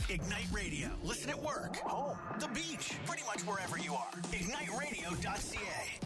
Ignite Radio. Listen at work, home, the beach, pretty much wherever you are. IgniteRadio.ca.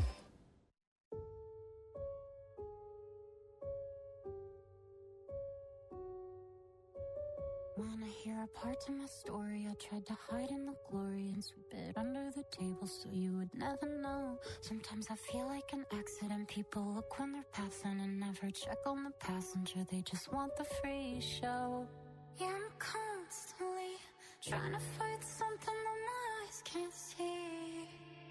Wanna hear a part of my story? I tried to hide in the glory and sweep it under the table so you would never know. Sometimes I feel like an accident. People look when they're passing and never check on the passenger. They just want the free show. Yeah, I'm constantly trying to fight something that my eyes can't see.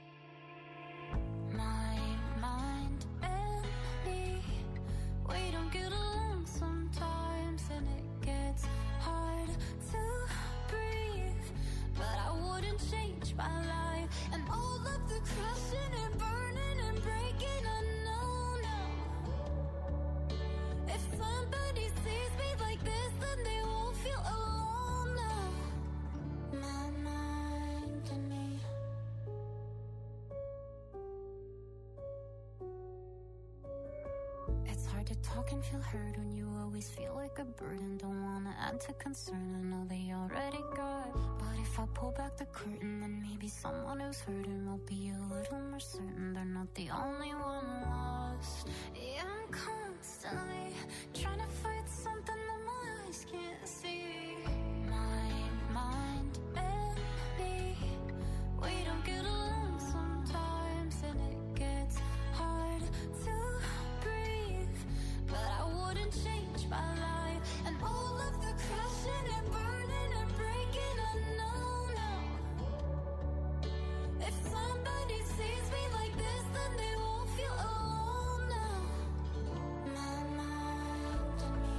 My mind and me, we don't get along sometimes, and it gets hard to breathe. But I wouldn't change my life and all of the crashing and burning and breaking. I know now, if somebody sees me like this, then they won't feel alone now. My mind and me. It's hard to talk and feel heard when you always feel like a burden. Don't wanna add to concern, I know they already got. But if I pull back the curtain, then maybe someone who's hurting will be a little more certain they're not the only one lost. Yeah, I'm constantly trying to fight something that my eyes can't see. My mind and me, we don't get along sometimes, and it gets hard to breathe. But I wouldn't change my life and all of the crashing and burning and breaking. I know now, if somebody sees me like this, then they won't feel alone now. My mind and me.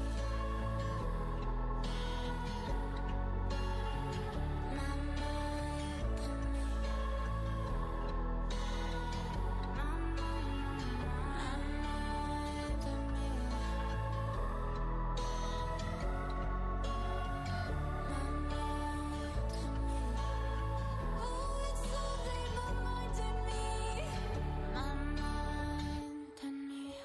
My mind and me. My mind and me. Oh, it's all in my mind and me. My mind and me.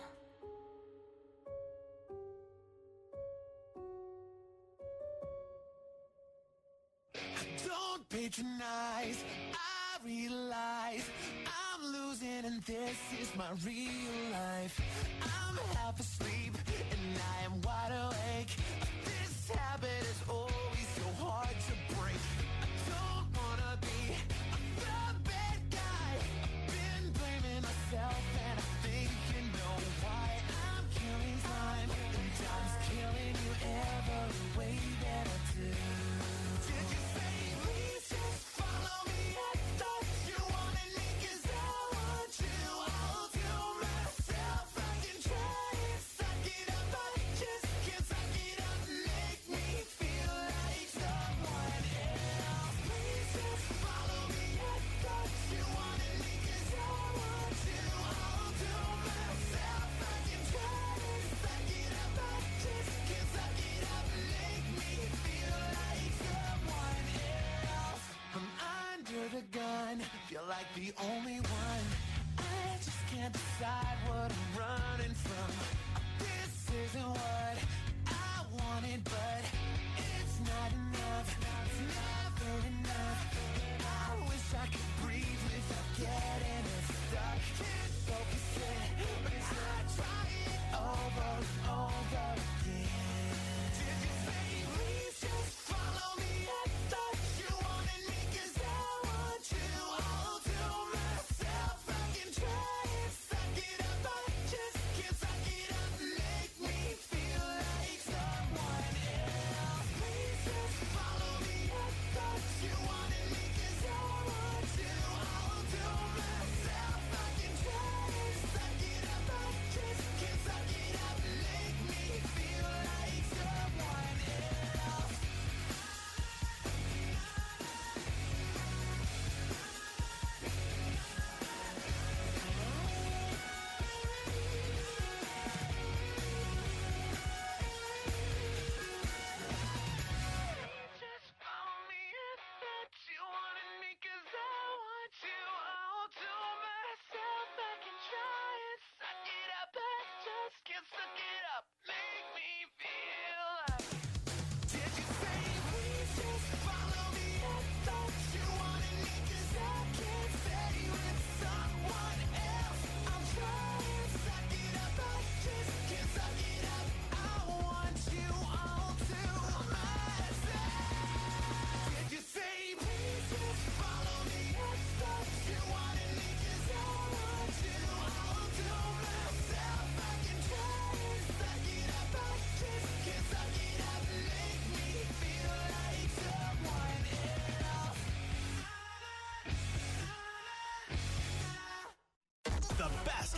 Don't patronize, I realize I'm losing and this is my real life. I'm half asleep and I am wide awake. This habit is always so hard to break. I don't wanna be the bad guy. I've been blaming myself and I think you know why. I'm killing time and time's killing you every way that I do. Did you say please just follow me? I thought you wanted me 'cause I want you. I'll do myself. I can try and suck it up. I just can't suck it up. Make me feel like someone else. Please just follow me. I thought you wanted me 'cause I want you. I'll do myself. I can try and suck it up. I just can't suck it up. Make me feel like someone else. I'm under the gun, feel like the only one. I just can't decide what I'm running from. This isn't what I wanted, but it's not enough. It's never enough. I wish I could breathe without getting it stuck. Can't focus it, but I try it over and over again. Did you say please just follow me? I thought you wanted me 'cause I want you. I'll do myself. I can try and suck it up. I just can't suck it up. Make me feel like someone else.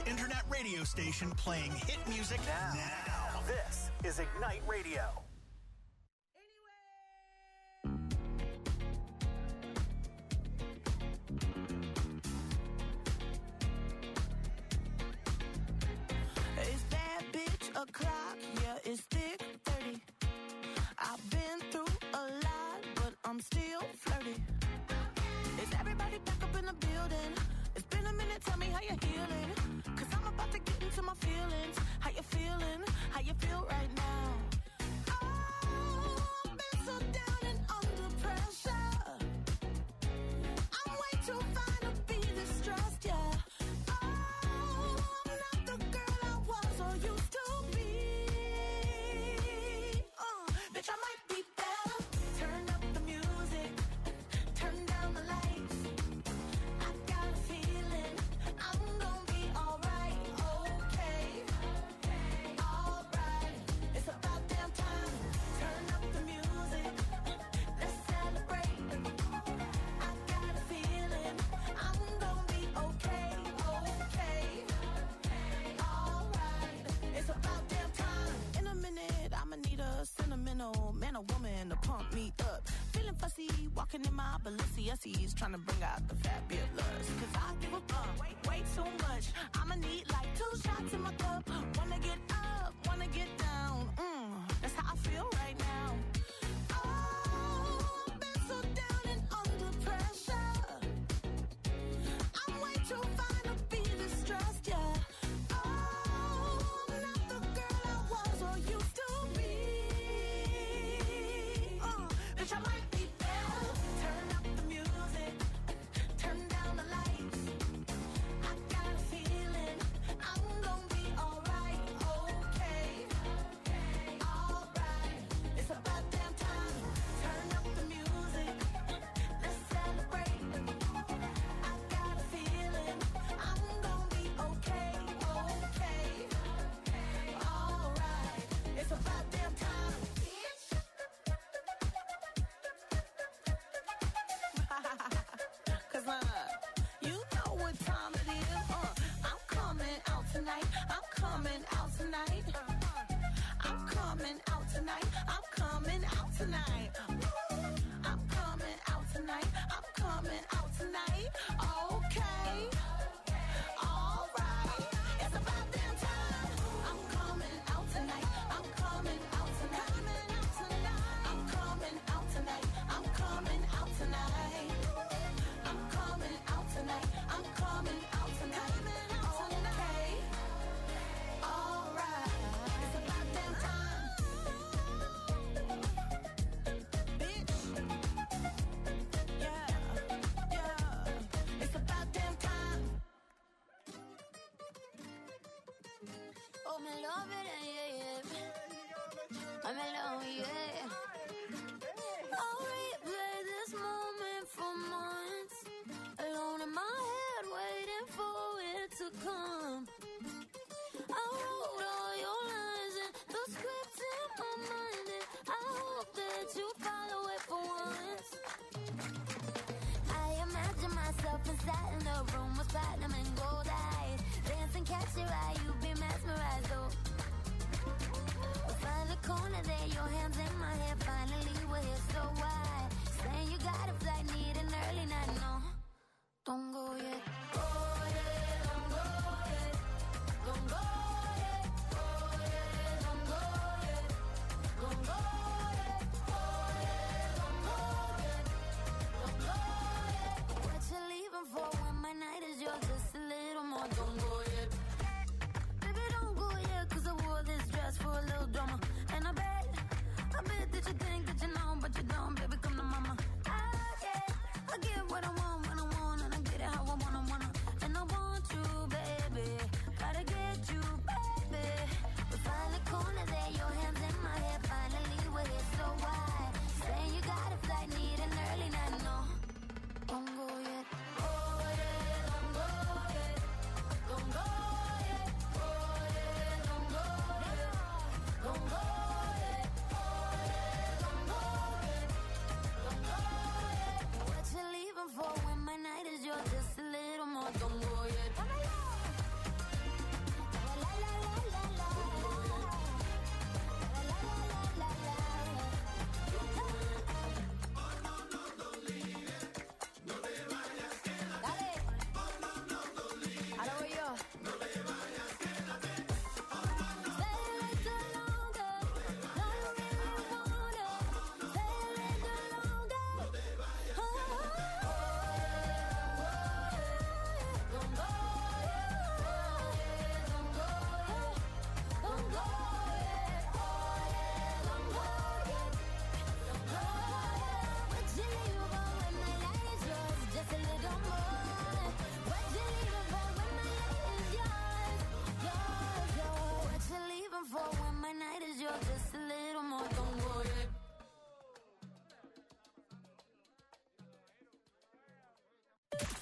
internet radio station playing hit music now. This is Ignite Radio. It's that bitch o'clock, yeah, it's thick 30. I've been through a lot, but I'm still flirty. Is everybody back up in the building? It's been a minute, tell me how you're healing. Cause I'm about to get into my feelings. How you feeling? How you feel right now? Oh, I've been so down and under pressure. I'm way too fine to be distressed, yeah. Oh, I'm not the girl I was or used to be. Bitch, I might be better. Turn up the music, turn down the lights. I got a feeling I'm gonna be alright, okay, alright. It's about damn time. Turn up the music, let's celebrate. I got a feeling I'm gonna be okay, alright. It's about damn time. In a minute, I'ma need a sentimental man or woman to pump me up. Feeling fussy, walking in my Balenciennes, trying to bring out the fabulous. Cause I give a fuck way too much. I'ma need like 2 shots in my cup. Wanna get up, wanna get down. That's how I feel right now. Oh, I've been so down and under pressure. I'm way too fine to be distressed, yeah. Oh, I'm not the girl I was or used to be. Bitch, I might be better. Turn up the music, turn down the lights. I got a feeling I'm gonna be alright, okay, alright. It's about damn time. Turn up the music, let's celebrate. I got a feeling I'm gonna be okay, alright. It's about damn time. Cause you know what time it is. I'm coming out tonight. I'm coming out tonight. I'm coming out tonight. I'm coming out tonight. I'm coming out tonight. I'm coming out tonight. Okay. Alright. It's about damn time. I'm coming out tonight. I'm coming out tonight. I'm coming out tonight. I'm coming out tonight. I'm coming out tonight. I'm coming out tonight. Okay. Alright. It's about damn time.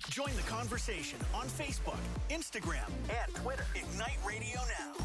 Join the conversation on Facebook, Instagram, and Twitter. Ignite Radio Now.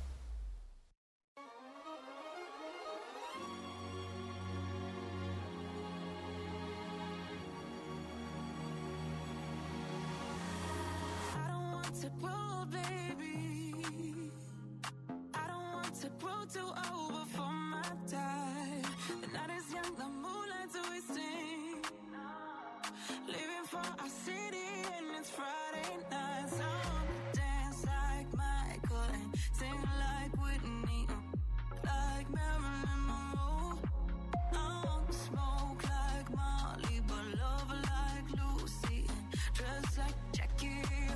To grow, baby. I don't want to grow too old before my time. The night is young, the moonlight's wasting. Leaving for our city and it's Friday night. So I wanna dance like Michael and sing like Whitney, like Marilyn Monroe. I want to smoke like Molly, but love like Lucy and dress like Jackie.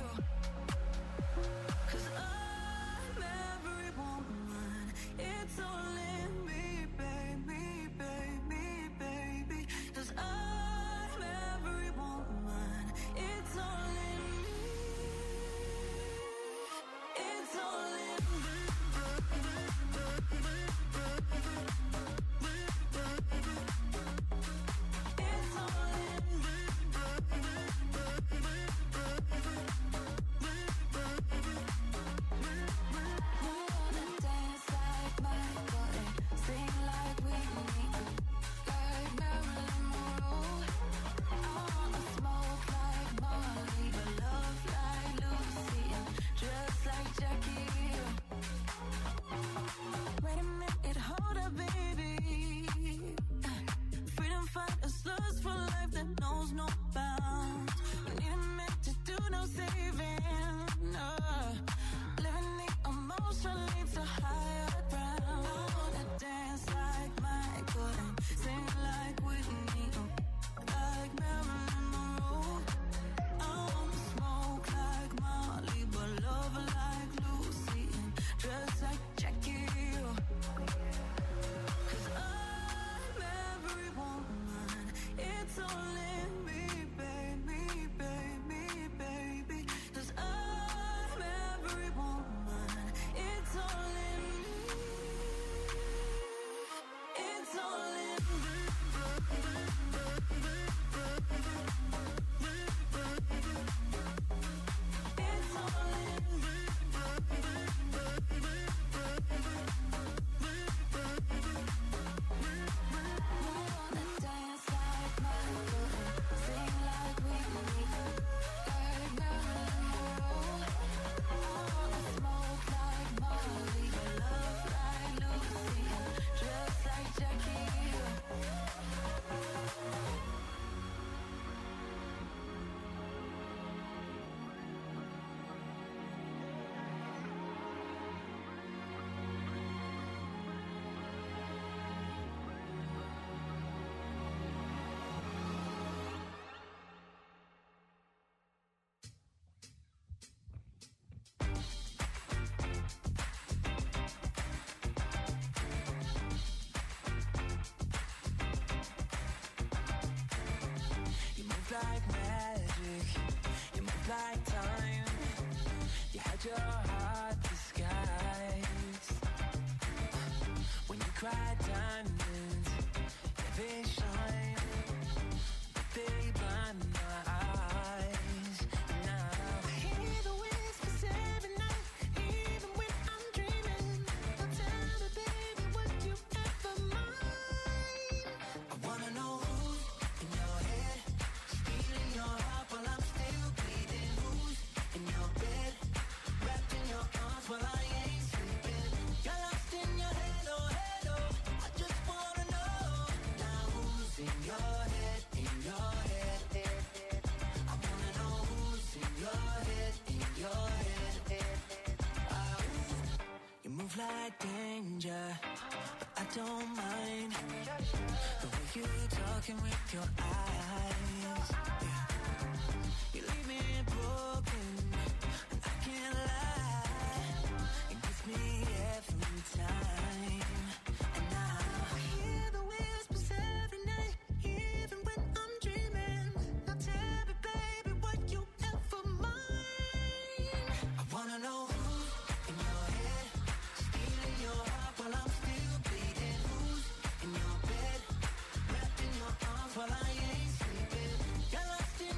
It's all in me, baby, baby, baby. 'Cause I'm every woman. It's all in me. It's all in me. It's all in me. No bounds. We need a minute to do no saving. Living the emotion leads to higher ground. I wanna dance like Michael and sing like Whitney, like Marilyn Monroe. I wanna smoke like Molly, but love like Lucy and dress like Jackie. 'Cause I'm every woman. It's all in me, baby, baby, baby. 'Cause I'm every woman. It's all in me. It's all in me. It's all in me. Wanna dance like Michael and sing like Whitney, like Marilyn Monroe. I wanna smoke like Molly, but love like Lucy and dress like Jackie. You move like magic, you move like time. You had your heart disguised. When you cry diamonds, yeah, they shine, but they blind my eyes. Now I hear the whispers every night, even when I'm dreaming. Now tell me, baby, would you ever mind? I wanna know who's in your head, stealing your heart while I'm still bleeding. Who's in your bed, wrapped in your arms while I ain't sleeping. You're lost in your head, oh head, oh. I just wanna know now who's in your head, in your head. I wanna know who's in your head, in your head. You move like danger, but I don't mind the way you talking with your eyes. Yeah. You leave me broken, and I can't lie. It gets me every time. And now I hear the whispers every night, even when I'm dreaming. Now tell me, baby, what you ever mind. I wanna know who's in your head, stealing your heart while I'm still bleeding. Who's in your bed, wrapped in your arms while I ain't sleeping. You're lost in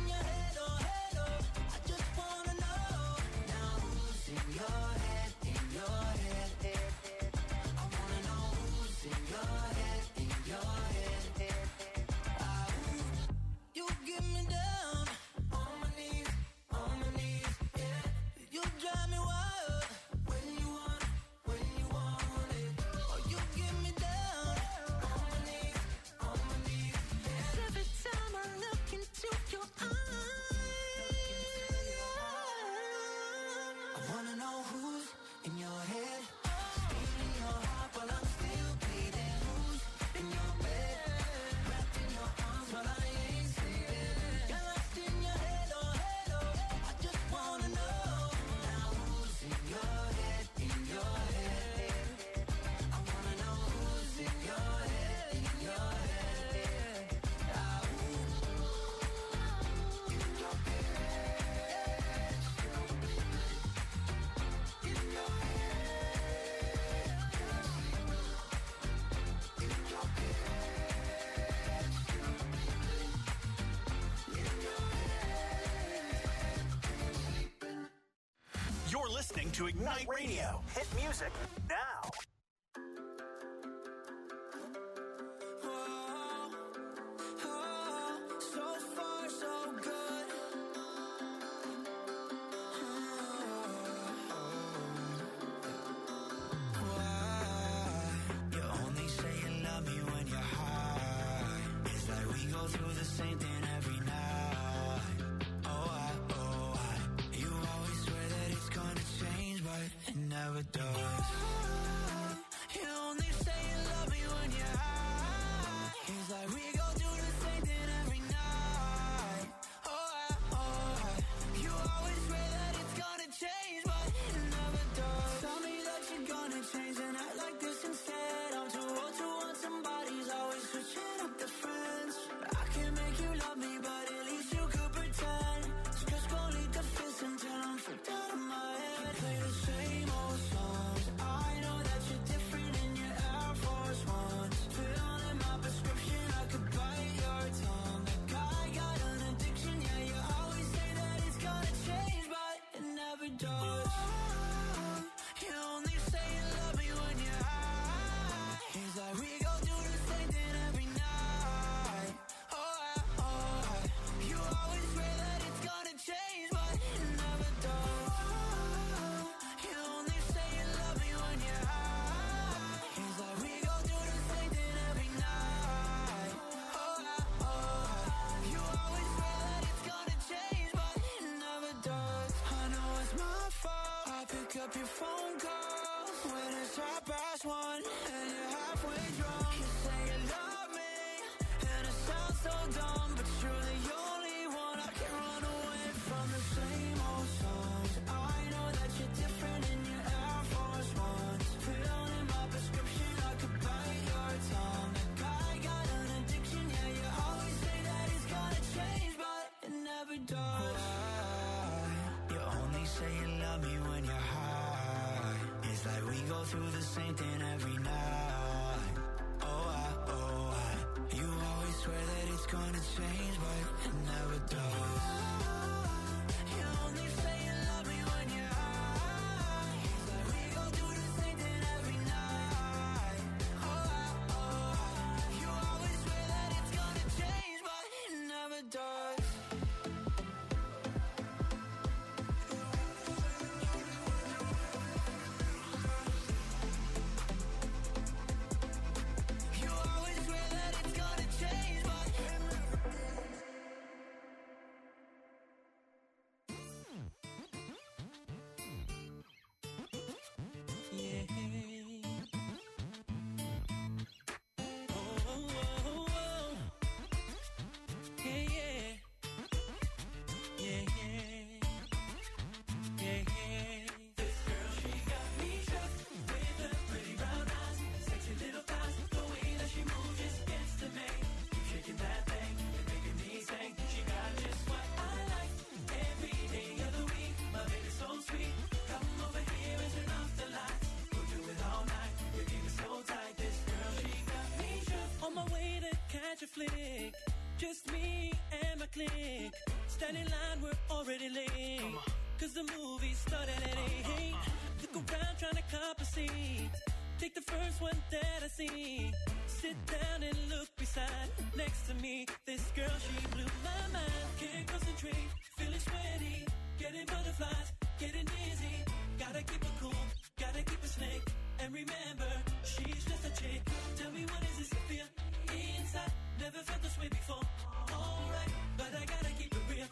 to Ignite Radio. Hit music now. Through the same thing every night. You always swear that it's gonna change, but it never does. You only say you love me when you're high. It's like we go through the same thing every night. You always swear that it's gonna change, but it never does. Tell me that you're gonna change and act like this instead. I'm too old to want somebody's always switching up the friends. Make you love me, but at least you could pretend. Just gon' lead the fist until I'm freaked out of my head. Play the same old songs. I know that you're different in your Air Force Ones. Filling my prescription, I could bite your tongue. That guy got an addiction, yeah, you always say that it's gonna change, but it never does. You only say you love me when you're high. It's like we go through the same thing every night. Change, but it never does. You only say you love me when you're high. It's like we go through the same thing every night. You always swear that it's gonna change, but it never does. I know it's my fault. I pick up your phone calls when it's 1:30 and you're halfway drunk. You say you love me, and it sounds so dumb, but you're the only one I can run away from. The same old songs. I know that you're different in your Air Force Ones. Filling my prescription, I could bite your tongue. That guy got an addiction, yeah, you always say that it's gonna change, but it never does. You only say you love me when you're high. It's like we go through the same thing every night. You always swear that it's gonna change, but it never does. You only say you love me when you're high. It's like we go through the same thing every night. You always swear that it's gonna change, but it never does. You always swear that it's gonna change, but it never does. Flick, just me and my clique. Stand in line, we're already late. Cause the movie started at 8. Look around trying to cop a seat. Take the first one that I see. Sit down and look beside. Next to me, this girl, she blew my mind. Can't concentrate, feeling sweaty. Getting butterflies, getting dizzy. Gotta keep it cool, gotta keep it slick. And remember, she's just a chick. Tell me what is this I feel inside? Never felt this way before. Alright, but I gotta keep it real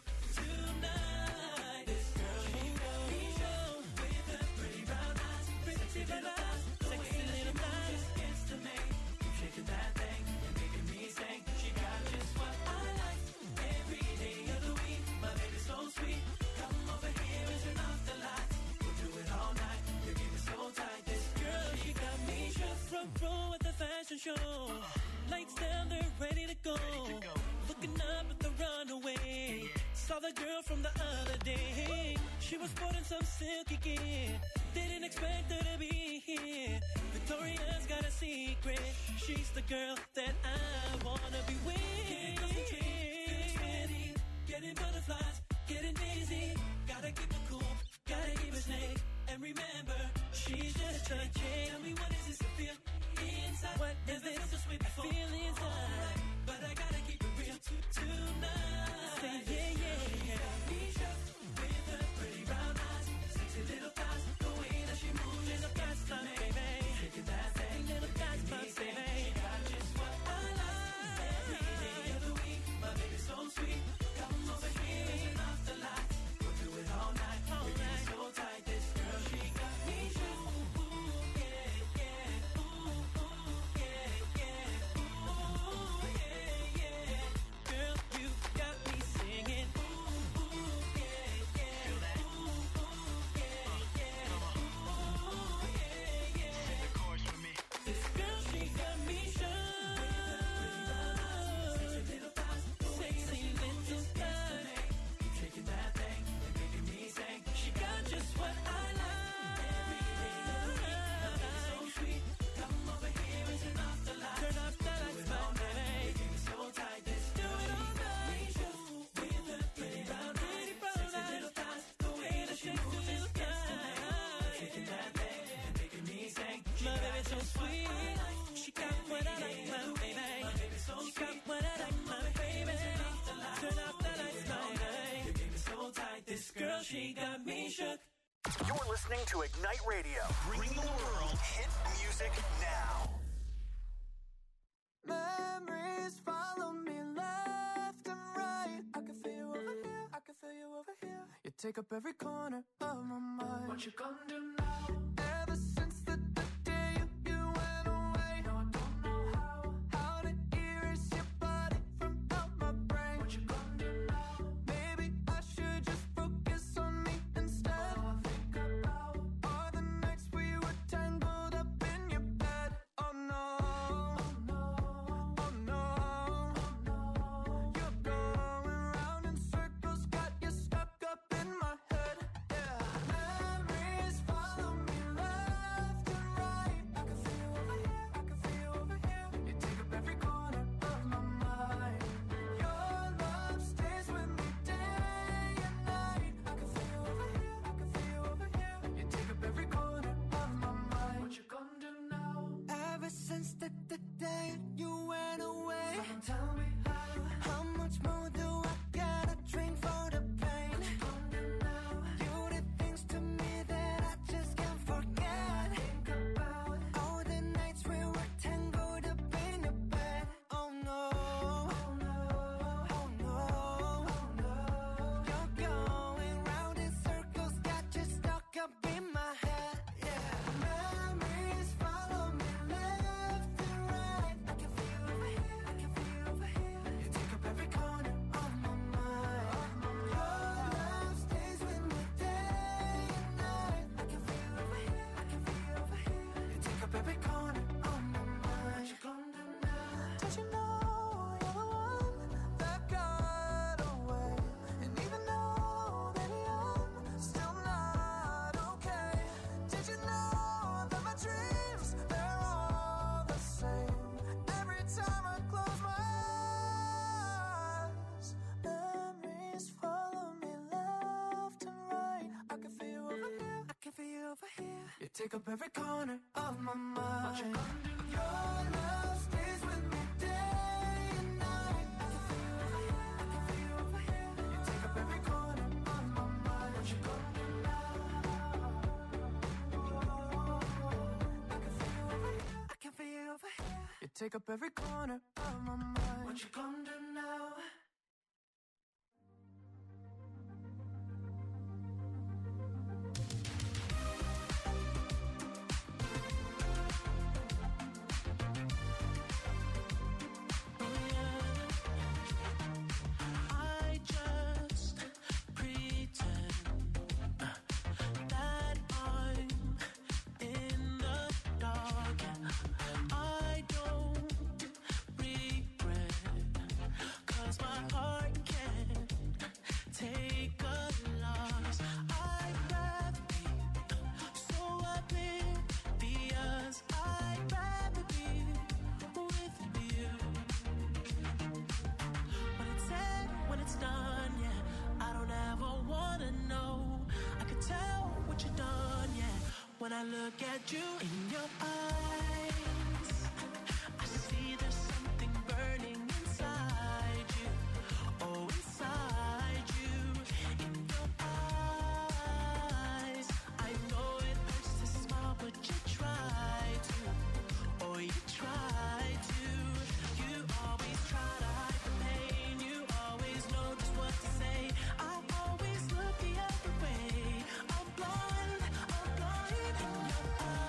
tonight. This girl, she got me show with the pretty brown eyes, sexy little eyes, sexy little eyes. Just gets to me, keep shaking that thing and making me sing. She got just what I like every day of the week. My baby's so sweet. Come over here and turn off the lights. We'll do it all night. Your game is so tight. This girl, she got me show front row at the fashion show. Lights down, they're ready to go. Looking up at the runaway. Saw the girl from the other day. She was sporting some silky gear. Didn't expect her to be here. Victoria's got a secret. She's the girl that I wanna be with. Can't concentrate, feeling sweaty. Getting butterflies, getting dizzy. Gotta keep it cool, gotta keep it snake. And remember, she's just a chick. Tell me what is this to feel inside? What is this so sweet before? I feel inside, but I gotta keep it real tonight. Say yeah, yeah, yeah. Misha, with her pretty brown eyes, sexy little thighs, the way that she moves is a pastime, baby. Shaking that thing, little pastime, baby. She got just what I like. Every day of the week, my baby's so sweet. Come over here and turn off the lights. We'll do it all night, all night. So tight, this girl, she got me shook. Ooh, yeah, yeah. Ooh, ooh, yeah, yeah. Ooh, yeah, yeah. Girl, you got me singing. Ooh, ooh, yeah, yeah. Feel that? Ooh, ooh, yeah, yeah. Ooh, yeah, yeah. Sing the chorus for me. This girl, she got me shook. Sexy little thighs, sexy little thighs. Keep shaking that thing and making me sing. She got just what I like. Every day of the week, my baby's so sweet. Come over here and turn off the lights. Turn off the lights, my baby. Making me so tight, this girl, she got me shook. With her pretty brown eyes, sexy little thighs, the way that she moves is destiny. Shaking that thing and making me sing. My baby's so sweet. She got what I like, my baby. She got what I like, my baby. Turn off the lights, my baby. You keep me so tight, this girl, she got me shook. You're listening to Ignite Radio, bringing the world hit music now. Memories follow me left and right. I can feel you over here, I can feel you over here. You take up every corner of my mind. What you gonna do now? Ever since the day you went away, no, I don't know how to erase your body from out my brain. What you gonna do now? Maybe I should just focus on me instead. All I think about are the nights we were tangled up in your bed. Oh no, oh no, oh no, oh no. You're going round in circles, got you stuck up in my head. Yeah, memories follow me left and right. I can feel you over here, I can feel you over here. You take up every corner of my mind. Your love stays with me day and night. I can feel you over here, I can feel you over here. You take up every corner of my mind. What you gonna do now? Ever since the day you went away, tell me how much more do I gotta drink for the pain? What you gonna do now? You did things to me that I just can't forget. Think about all the nights we were tangled up in your bed. Oh no, oh no, oh no, oh no. You're going round in circles, got you stuck up in my head. Yeah, memories follow me left and right. I can feel you over here, I can feel you over here. You take up every corner of my mind. Your love stays with me day and night. I can feel you over here, I can feel you over here. You take up every corner of my mind. What you gonna do now? Did you know you're the one that got away? And even though, baby, I'm still not okay. Did you know that my dreams, they're all the same? Every time I close my eyes, memories follow me left and right. I can feel you over here, I can feel you over here. You take up every corner of my mind. What you gonna do? Your love stays with me day and night. I can feel you over here, I can feel you over here. You take up every corner of my mind. What you gonna do now? I can feel you over here, I can feel you over here. You take up every corner of my mind. What you gonna do now? I just pretend that I'm in the dark. I don't regret look at you in your eyes, I see there's something burning inside you. Oh, inside you, in your eyes. I know it hurts to smile, but you try to. Oh, you try to. You always try to hide the pain. You always know just what to say. I always look the other way. I'm blind in your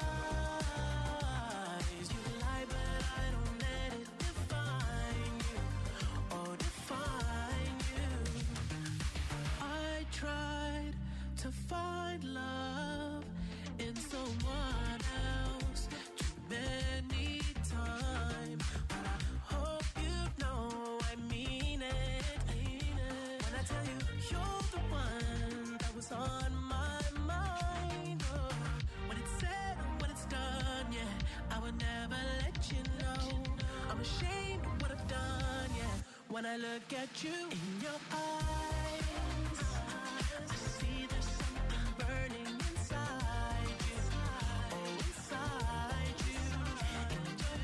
eyes. You lie, but I don't let it define you. Oh, define you. I tried to find love in someone else too many times, but I hope you know I mean it. When I tell you you're the one that was on my mind. Oh, when it's said and when it's done, yeah, I would never let you know. I'm ashamed of what I've done, yeah. When I look at you in your eyes, I see there's something burning inside you. Oh, inside you, in your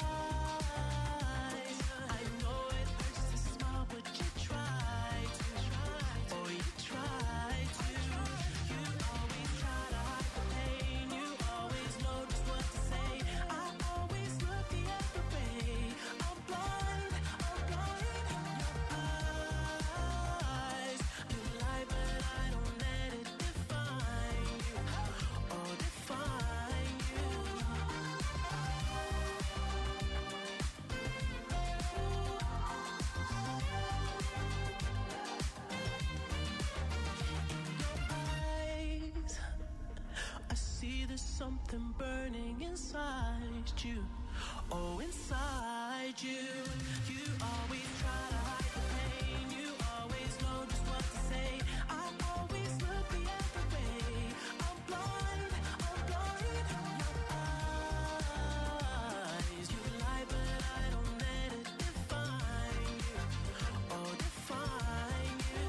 eyes. I know it hurts to smile, but you try to. Oh, you try to. You always try to hide the pain. You always know just what to say. I always look the other way. I'm blind in your eyes. You lie, but I don't let it define you. Oh, define you. Eyes, I see there's something burning inside you. Oh, inside you. You always try to hide the pain. You always know just what to say. I always look the other way. I'm blind in your eyes. You lie, but I don't let it define you. Oh, define you.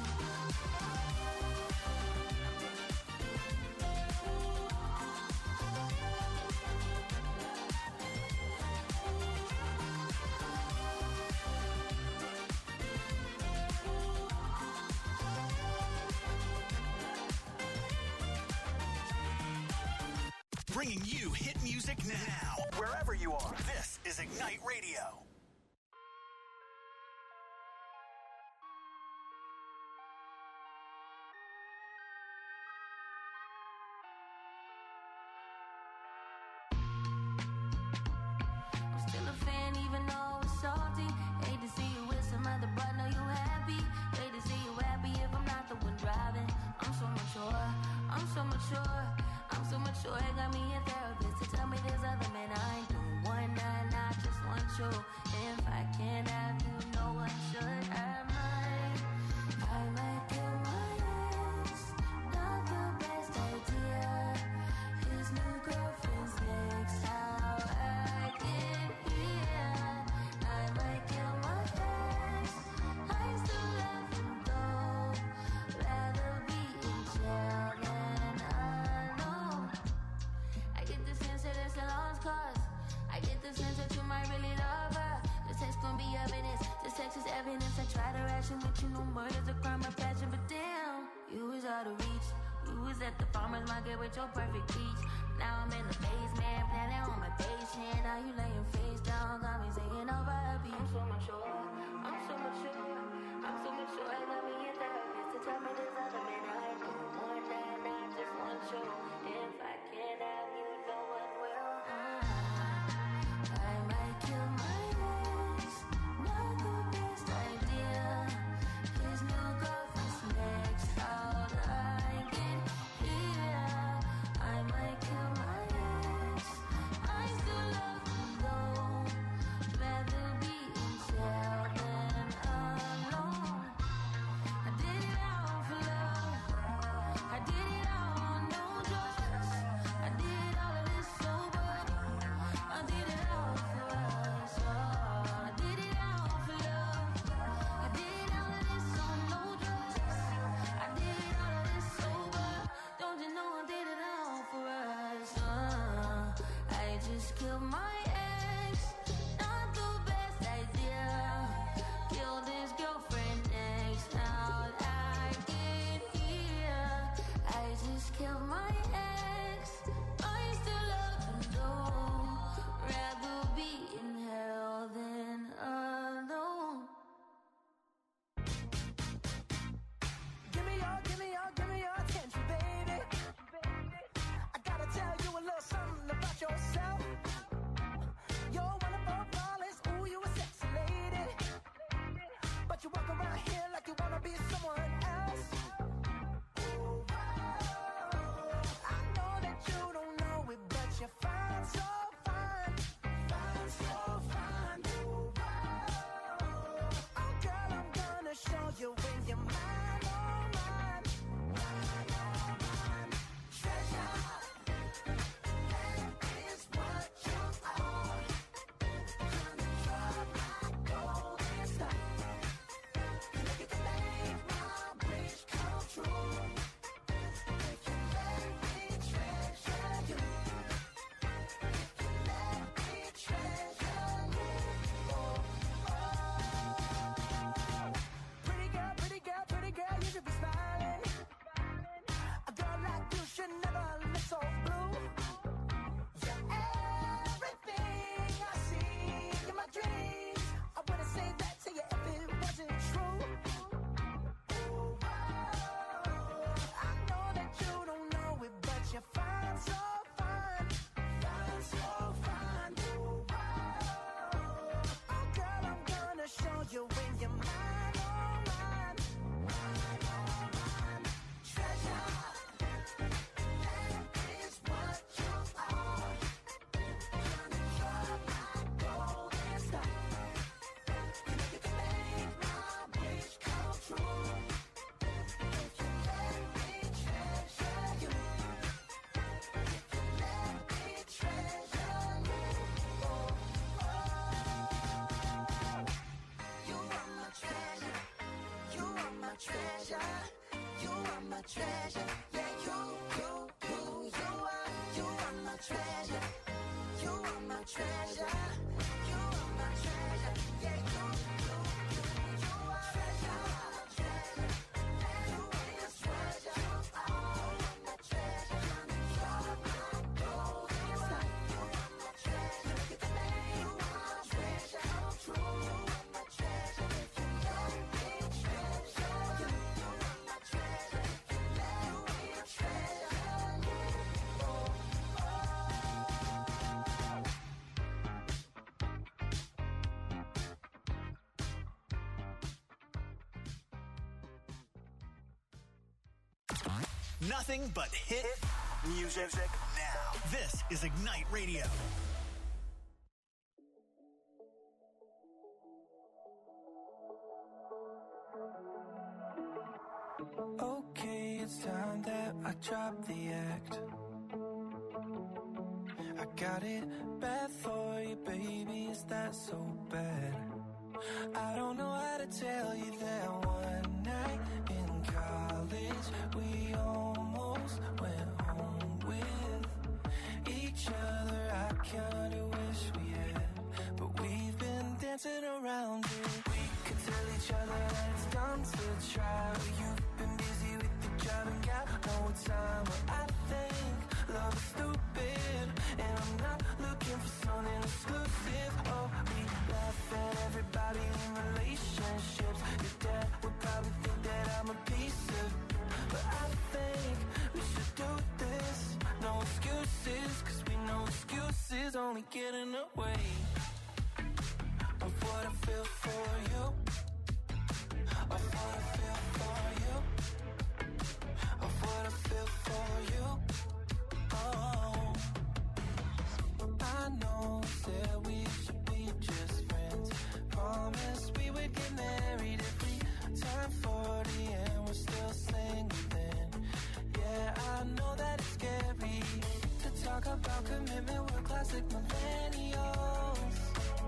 Bringing you hit music now, wherever you are. This is Ignite Radio. I'm still a fan even though it's salty. Hate to see you with some other, but know you happy. Hate to see you happy if I'm not the one driving. I'm so mature, I'm so mature, I'm so mature. It got me a therapist to tell me there's other men I ain't doing one night, I just want you. If I can't have you, no one should. I might kill my ex. Not the best idea. His new girlfriend's next. How I get here. I might kill my ex. I still love him though. Rather be in jail than alone. I get the sense that it's a lost cause. I get the sense that you might really love her. This text gon' be evidence. This text is evidence. I try to ration with you. No murder's a crime of passion, but damn, you was out of reach. You was at the farmer's market with your perfect peach. Now I'm in the basement, planning on my patient. Now you laying face down, got me singing over a beat. I'm so mature, I'm so mature, I'm so mature. I got me a therapist to tell me there's other men I ain't doing one night, I just want you. If I can't have you, no one will. I might kill my ex, not the best idea. His new girlfriend's next. How'd I get here? I might kill my ex. I still love him though. Rather be in killed my ex. Not the best idea. Killed his girlfriend next. How'd I get here? I just killed my ex. I still love him though. Rather be in hell than alone. Give me your attention, baby. I gotta tell you a little something about yourself. You're wonderful, flawless, ooh, you a sexy lady. But you walk around here like you wanna be someone else. Ooh, I know that you don't know it, but you're fine, so fine. Fine, so fine. Ooh, oh, girl, I'm gonna show you when you're mine, oh, mine. Mine, oh, mine. Treasure, that is what you are. Honey, you're my golden star. You can make my wish come true. If you let me treasure you. If you let me treasure you. Oh, oh. Pretty girl, you should be smiling. A girl like you should never look so blue. You're everything I see in my dreams. I wouldn't say that to you if it wasn't true. Ooh, I know that you don't know it, but you're fine, so fine. Fine, so fine. Ooh, oh, girl, I'm gonna show you when you're mine, oh, mine. Mine, oh, mine. Treasure, that is what you are. Honey, you're my golden star. You can make my wish come true. If you let me treasure you. If you let me treasure you. Oh, you are my treasure. You are my treasure. You are my treasure. Yeah, you are my treasure. You are my treasure. You are my treasure. Yeah, you are treasure. You are my treasure. You are my treasure. You're my golden star. You are my treasure. You can make my treasure come true. You are my treasure. If you let me treasure you. You are my treasure. If you let me treasure you. Oh, Nothing but hit music now. This is Ignite Radio. okay, it's time that I drop the act. I got it bad for you, baby, is that so bad? I don't know how to tell you that one night in college we almost went home with each other. I kinda wish we had, but we've been dancing around it. We could tell each other that it's dumb to try. You've been busy with the job and got no time. But I think love is stupid, and I'm not looking for something exclusive. Oh, we laugh at everybody in relationships. Your dad would probably think that I'm a piece of, but I think we should do this. No excuses, cause we know excuses only get in the way of what I feel for you. Of what I feel for you. Of what I feel for you. Oh, I know that we should be just friends. Promise we would get married if we turn 40 and we're still single then. Yeah, I know that it's scary to talk about commitment. We're classic millennials,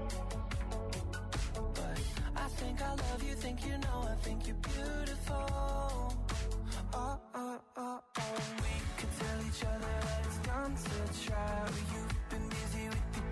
but I think I love you, think you know, I think you're beautiful. Oh, oh, oh, oh. We could tell each other that it's dumb to try. You've been busy with the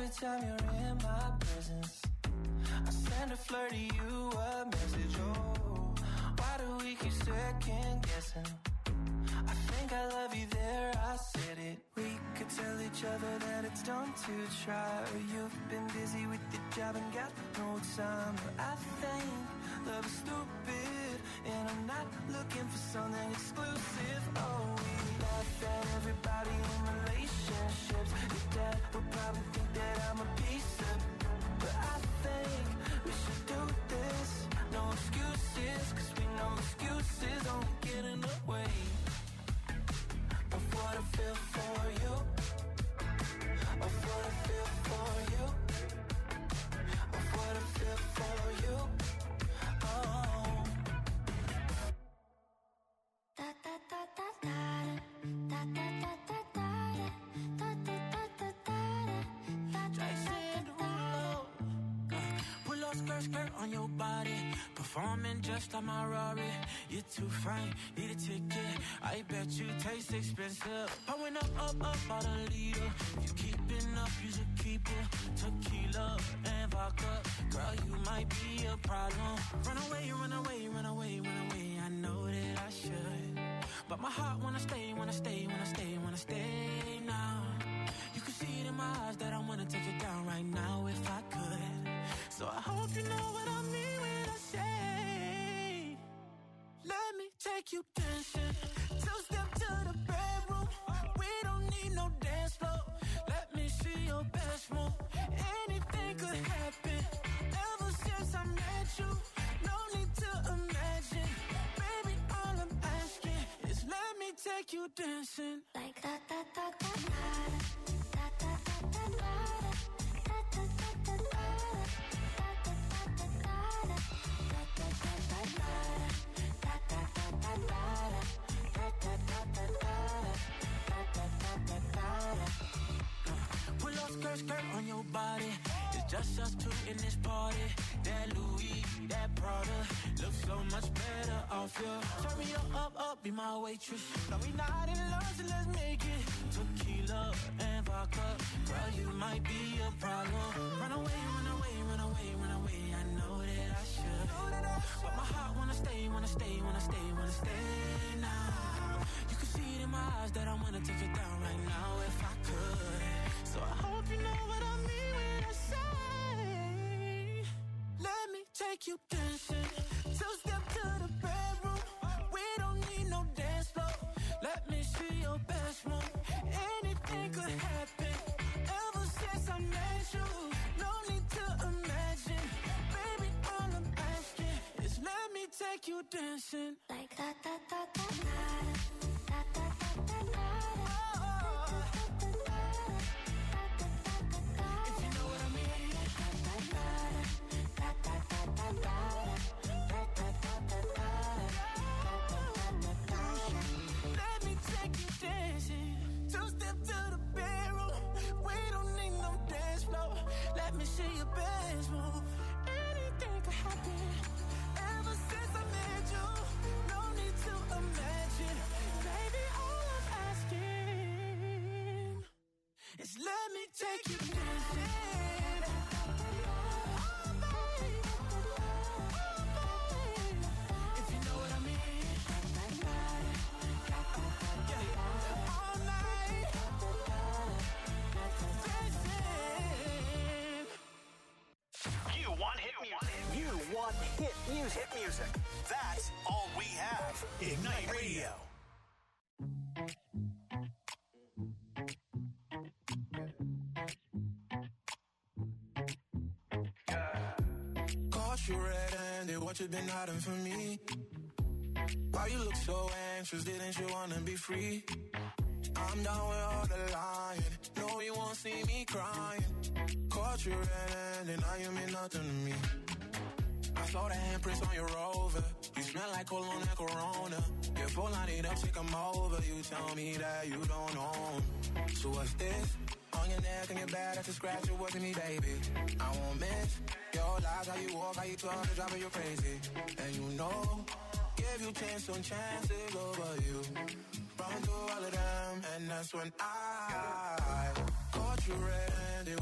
every time you're in my presence. I send a flirt to you a message, oh. Why do we keep second guessing? I think I love you there, I said it. We could tell each other that it's dumb to try, or you've been busy with your job and got no time. But I think love is stupid, and I'm not looking for something exclusive. Oh, we laugh at everybody in relationships. Your dad would probably think that I'm a piece of, but I think we should do this. No excuses, cause we know excuses only get in the way of what I feel for you, of what I feel for you, of what I feel for you. Oh. Da da da da da da da da da da da da da da. Jason Derulo. Pull up skirt on your body, performing just like my Rari. You're too fine, need a ticket. I bet you taste expensive. Pouring up about a liter. If you keeping up, you should keep it. Tequila and vodka, girl, you might be a problem. Run away, run away, run away, run away. I know that I should, but my heart wanna stay, wanna stay, wanna stay, wanna stay now. You can see it in my eyes that I wanna take it down right now if I could. So I hope you know what I mean when I say, let me take you dancing. Two-step to the bedroom. We don't need no dance floor. Let me see your best move. Anything could happen. Ever since I met you, no need to imagine. Baby, all I'm asking is let me take you dancing. Like da da da da da da da da da da. Pull up skirt on your body. It's just us two in this party. That Louis, that Prada looks so much better off you. Turn me up, be my waitress. No, we not in love, so let's make it. Tequila and vodka, girl, you might be a problem. Run away, run away, run away, run away. I know that I should, but my heart wanna stay, wanna stay, wanna stay, wanna stay now. You can see it in my eyes that I wanna take it down right now if I could. So I hope you know what I mean when I say, let me take you dancing. Two-step to the bedroom. We don't need no dance floor. Let me see your best move. Anything could happen. Ever since I met you, no need to imagine. Baby, all I'm asking is let me take you dancing. Like da da da da da da da da da. If you know what I mean. Let me take you dancing. Two-step to the bedroom. We don't need no dance floor. Let me see your best move. Anything could happen. Ever since I met you, no need to imagine. Baby, all I'm asking is let me take you dancing. If you know what I mean. All night. Dancing. You want hit music. You want hit music. Hit music. That's all we have. Ignite Radio. Caught you red-handed, what you been hiding from me? Why you look so anxious, didn't you wanna be free? I'm down with all the lying, no you won't see me crying. Caught you red-handed, now you mean nothing to me. I saw the handprints on your Rover, you smell like cologne and Corona. If all I need up, take 'em over, you tell me that you don't own. So what's this? On your neck and your back, that's a scratch, you're working me, baby. I won't miss your lies, how you walk, how you talk, it's driving you crazy. And you know, give you chance on chances over you. Run through all of them, and that's when I caught you red-handed.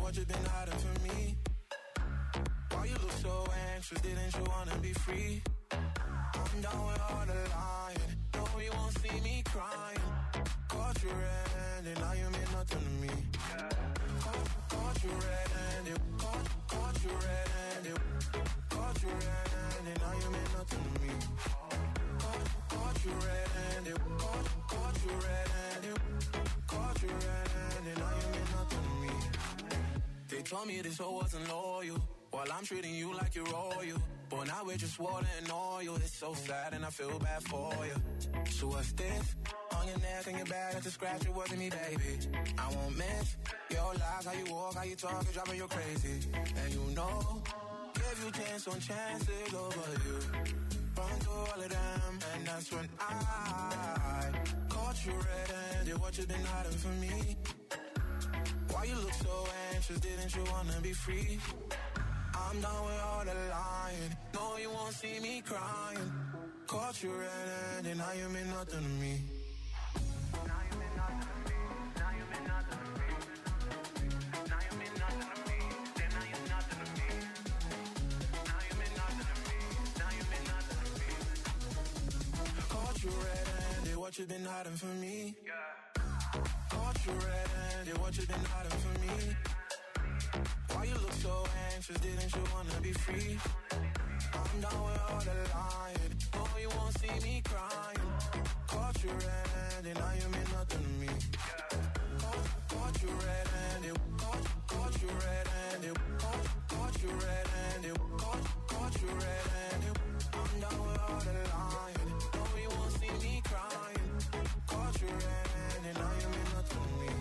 what you been hiding from me? Why you look so anxious, didn't you wanna be free? I'm down with all the lying, no you won't see me crying. Caught you red-handed, now you mean nothing to me. Caught you red-handed, caught you red-handed. Caught you red-handed, now you mean nothing to me. Caught you red-handed, caught you red-handed. Caught you red-handed, now you mean nothing to me. They told me this hoe wasn't loyal, while I'm treating you like you're royal. But now we're just water and oil. It's so sad and I feel bad for you. So what's this? On your neck and your back, that's a scratch, it wasn't me, baby. I won't miss your lies, how you walk, how you talk, it's driving you crazy. And you know, give you chance on chances over you. Run through all of them, and that's when I caught you red-handed. What you been hiding from me? Why you look so anxious, didn't you wanna be free? I'm done with all the lying, no you won't see me crying. Caught you red-handed, now you mean nothing to me. Now you mean nothing to me, now you mean nothing to me. Now you mean nothing to me, then now you're nothing to me. Now you mean nothing to me, now you mean nothing to me. Caught you red-handed, what you been hiding from me? Caught you red-handed, what you been hiding from me? Why you look so anxious, didn't you wanna be free? I'm down with all the lying, no you won't see me crying. Caught you red-handed, now you mean nothing to me. Caught you red-handed, caught you red-handed, caught you red-handed, caught you red-handed. I'm down with all the lying, no you won't see me crying. Caught you red-handed, now you mean nothing to me.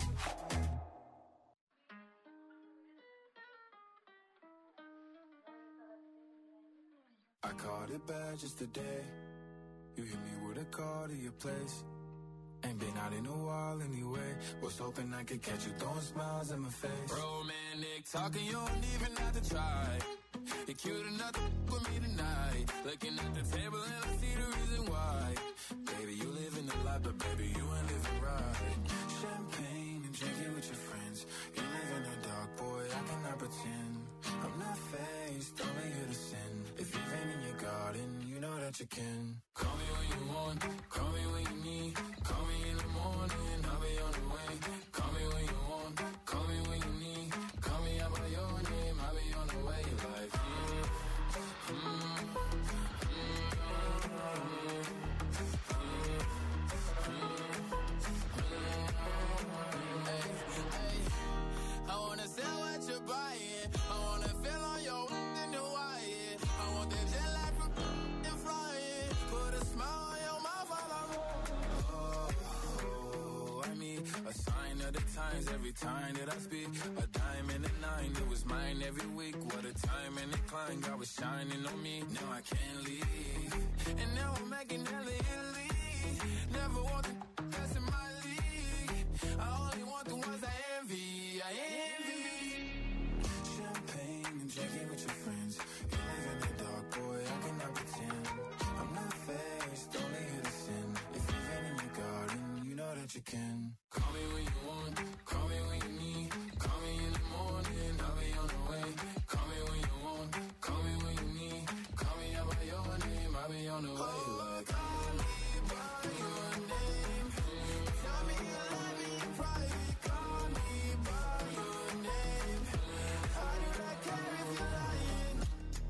I caught it bad just today. You hit me with a call to your place. Ain't been out in a while anyway. Was hoping I could catch you throwing smiles in my face. Romantic talking, you don't even have to try. You're cute enough to with me tonight. Looking at the table and I see the reason why. Baby, you live in the life, but baby, you ain't living right. Champagne and drinking with your friends. You live in the dark, boy, I cannot pretend. I'm not faced, only here to sin. If you've been in your garden, you know that you can. Call me when you want, call me when you need. Call me in the morning, I'll be on the way. Call me when you want, call me when you need. Call me out by your name, I'll be on the way. Like, I wanna sell what you're buying. I wanna feel on your in the wire. I want that jet lag from and flying. Put a smile on your mouth while I'm I mean, a sign of the times every time that I speak. A dime and a nine, it was mine every week. What a time and a climb, God was shining on me. Now I can't leave, and now I'm making hella Italy. Never want the best in my league. I only want the ones I envy. I envy. Champagne and drinking with your friends. You live in the dark, boy, I cannot pretend. I'm not faced, only here to sin. If you've been in your garden, you know that you can. Call me when you want, call me when you need. Call me in the morning, I'll be on the way. Call me when you want, call me when you need. Call me out by your name, I'll be on the way. Like, call me by your name. Tell me you love me in private. Call me by your name. How did I care if you're lying?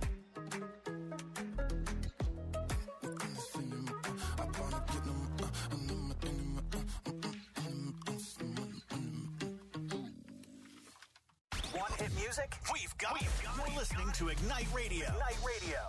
I wanna get them, Want hit music? We've got it. You're listening to Ignite Radio. Ignite Radio.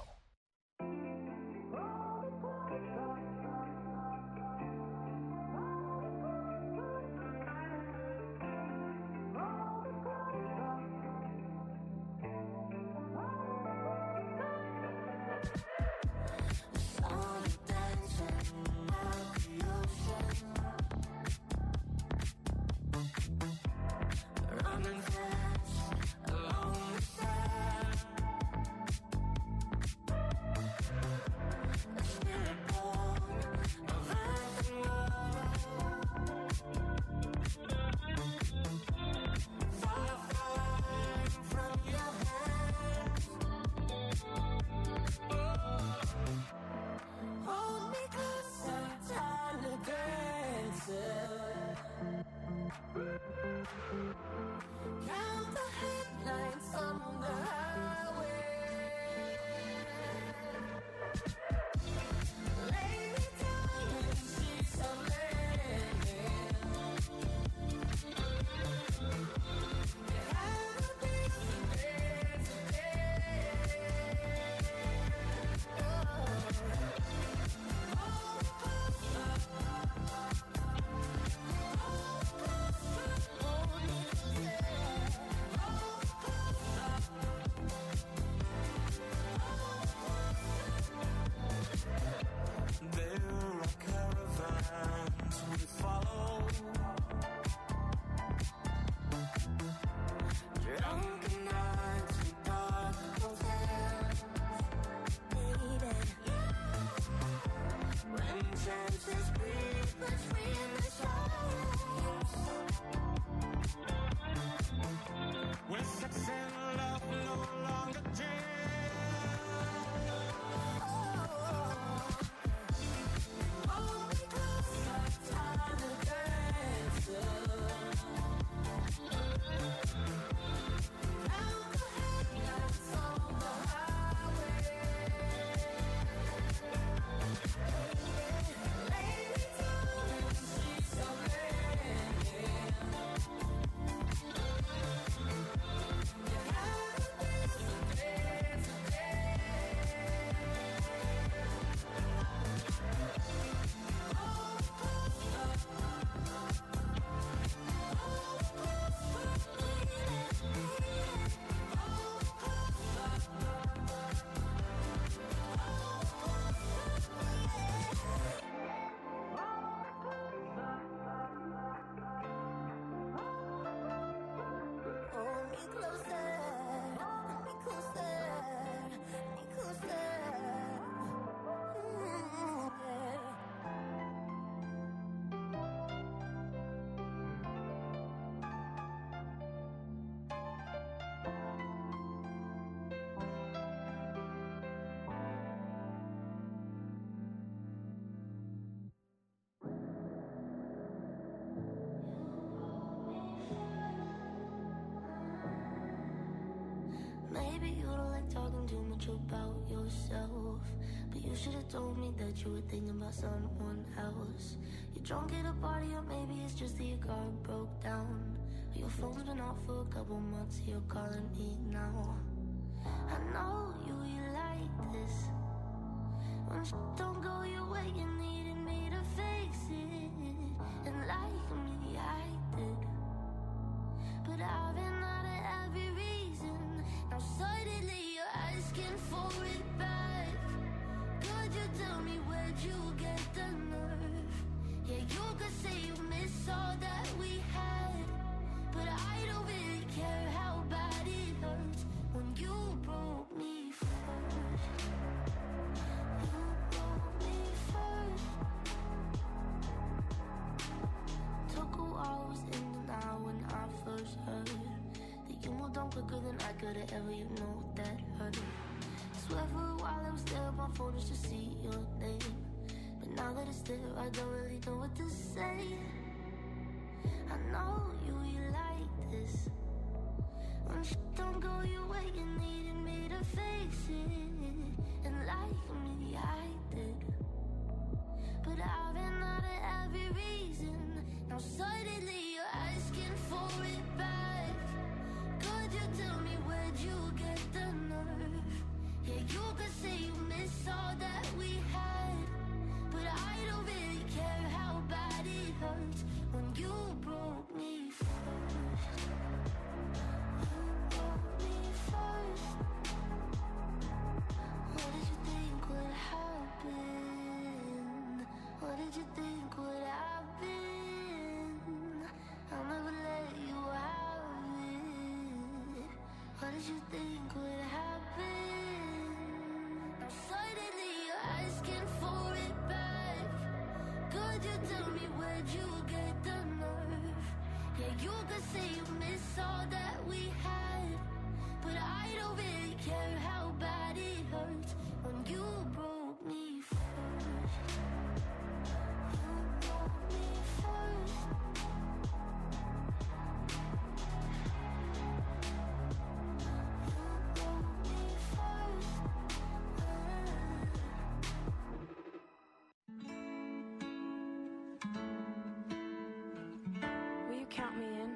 Running fast along the sand. closer, me closer, me closer. Yeah. Maybe you don't like talking too much about yourself, but you should have told me that you were thinking about someone else. You're drunk at a party, or maybe it's just that your car broke down. Or your phone's been off for a couple months, you're calling me now. I know you like this. When shit don't go your way, you needed me to fix it. And like me, I did. But I've been out of every reason. Now suddenly you're asking for it back. Could you tell me where'd you get the nerve? Yeah, you could say you miss all that we had, but I don't really care how bad it hurts when you broke me first. You broke me first. Took a while, was in denial when I first heard that you moved on quicker than I could have ever, you know that hurt. Swear for a while I was there on my phone just to see your name, but now that it's there I don't really know what to say. I know you like this. When shit don't go your way, you needed me to fix it. And like me, I did. But I've been out of every reason. Now suddenly you're asking for it back. Could you tell me where'd you get the nerve? Yeah, you could say you miss all that we had, but I don't really care how bad it hurts when you broke me first. You broke me first. What did you think would happen? What did you think would happen? I'll never let you have it. What did you think would happen? Now suddenly you're asking for it back. Could you tell me where'd you get the nerve? Yeah, you could say you miss all that we had, but I don't really care how bad it hurts when you broke me first. You broke me first. You broke me first. Will you count me in?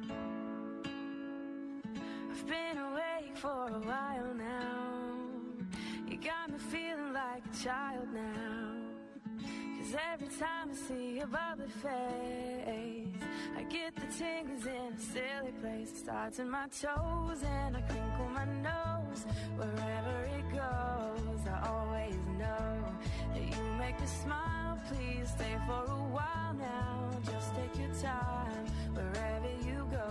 I've been awake for a while now. You got me feeling like a child now. 'Cause every time I see your bubbly face, I get the tingles in a silly place. It starts in my toes and I crinkle my nose. Wherever it goes, I always know that you make me smile. Please stay for a while now. Just take your time wherever you go.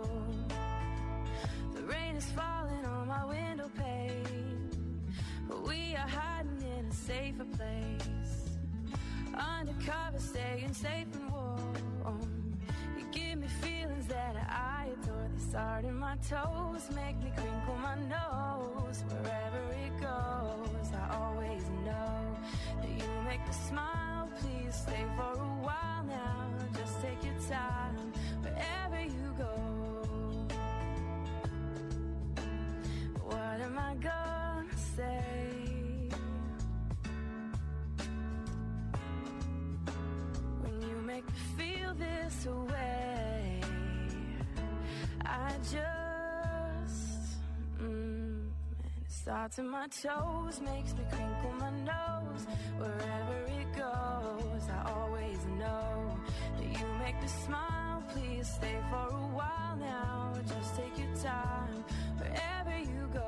The rain is falling on my window pane, but we are hiding in a safer place. Undercover, staying safe and warm. You give me feelings that I adore. They start in my toes, make me crinkle my nose. Wherever it goes, I always know that you make me smile. Please stay for a while now. Just take your time wherever you go. What am I gonna say? When you make me feel this way, I just and it starts in my toes, makes me crinkle my nose. Wherever it goes, I always know that you make me smile. Please stay for a while now. Just take your time wherever you go.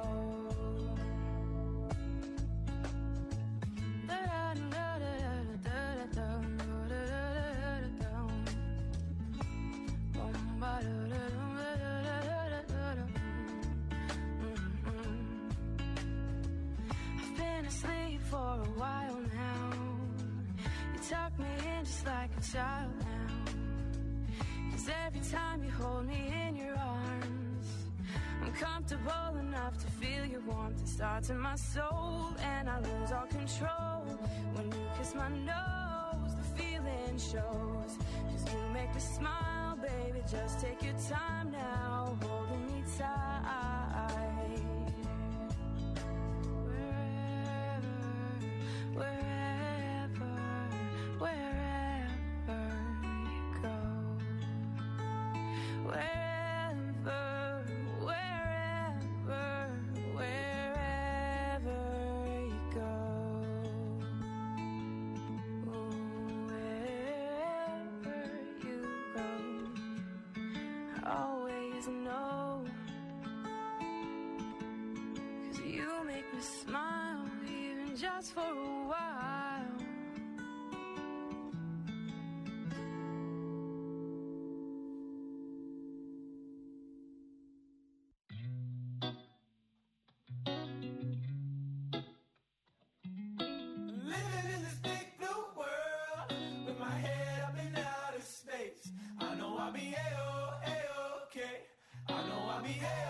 asleep for a while now. You tuck me in just like a child now. 'Cause every time you hold me in your arms, I'm comfortable enough to feel your warmth. It starts in my soul and I lose all control. When you kiss my nose, the feeling shows. 'Cause you make me smile, baby, just take your time now, holding me tight. Wherever you go. Wherever you go. Wherever you go. Always know. 'Cause you make me smile, even just for a while. Living in this big blue world with my head up in outer space. I know I'll be A-OK. I know I'll be A-OK.